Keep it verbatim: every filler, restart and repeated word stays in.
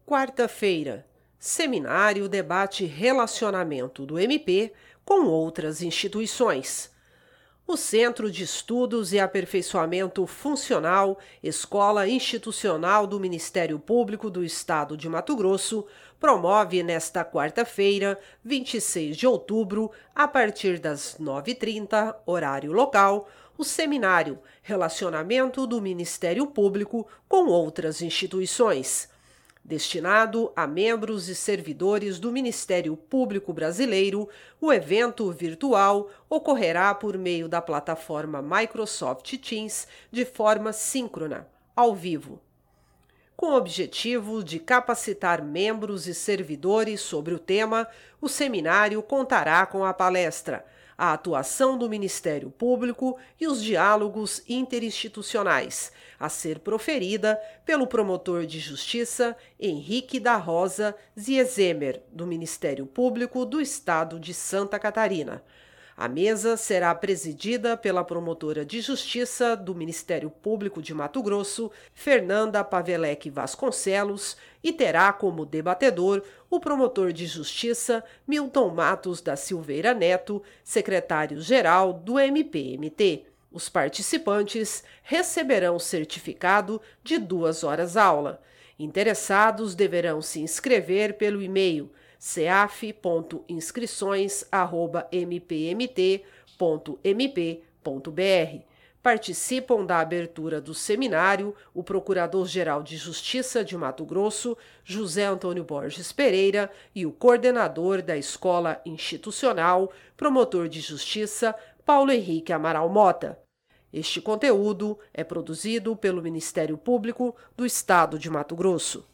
Quarta-feira, seminário debate relacionamento do M P com outras instituições. O Centro de Estudos e Aperfeiçoamento Funcional, Escola Institucional do Ministério Público do Estado de Mato Grosso, promove nesta quarta-feira, vinte e seis de outubro, a partir das nove e trinta, horário local, o seminário Relacionamento do Ministério Público com outras instituições, destinado a membros e servidores do Ministério Público Brasileiro. O evento virtual ocorrerá por meio da plataforma Microsoft Teams de forma síncrona, ao vivo. Com o objetivo de capacitar membros e servidores sobre o tema, o seminário contará com a palestra A atuação do Ministério Público e os diálogos interinstitucionais, a ser proferida pelo promotor de Justiça Henrique da Rosa Ziezemer, do Ministério Público do Estado de Santa Catarina. A mesa será presidida pela promotora de Justiça do Ministério Público de Mato Grosso, Fernanda Pavelec Vasconcelos, e terá como debatedor o promotor de Justiça Milton Matos da Silveira Neto, secretário-geral do M P M T. Os participantes receberão certificado de duas horas aula. Interessados deverão se inscrever pelo e-mail ceaf ponto inscrições arroba m p m t ponto m p ponto b r. Participam da abertura do seminário o Procurador-Geral de Justiça de Mato Grosso, José Antônio Borges Pereira, e o coordenador da Escola Institucional, Promotor de Justiça, Paulo Henrique Amaral Mota. Este conteúdo é produzido pelo Ministério Público do Estado de Mato Grosso.